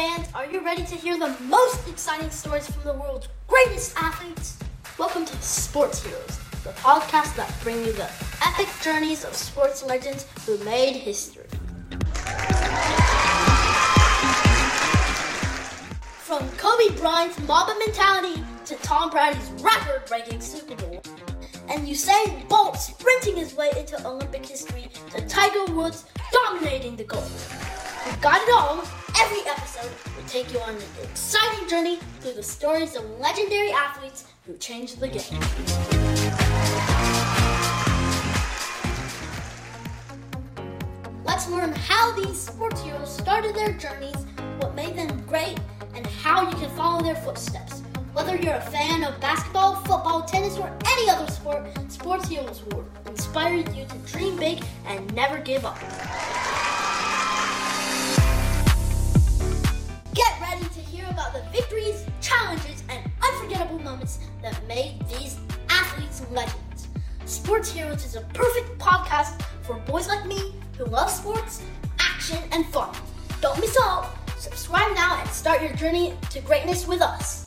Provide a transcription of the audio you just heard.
fans, are you ready to hear the most exciting stories from the world's greatest athletes? Welcome to Sports Heroes, the podcast that brings you the epic journeys of sports legends who made history. From Kobe Bryant's Mamba mentality to Tom Brady's record-breaking Super Bowl, and Usain Bolt sprinting his way into Olympic history to Tiger Woods dominating the gold. We've got it all. Every episode will take you on an exciting journey through the stories of legendary athletes who changed the game. Let's learn how these sports heroes started their journeys, what made them great, and how you can follow their footsteps. Whether you're a fan of basketball, football, tennis, or any other sport, Sports Heroes will inspire you to dream big and never give up. Get ready to hear about the victories, challenges, and unforgettable moments that made these athletes legends. Sports Heroes is a perfect podcast for boys like me who love sports, action, and fun. Don't miss out. Subscribe now and start your journey to greatness with us.